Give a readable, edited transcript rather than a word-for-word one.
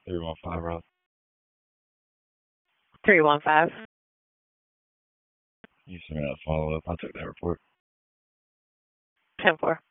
315, Ross. 315. You sent me that follow up. I took that report. 10-4.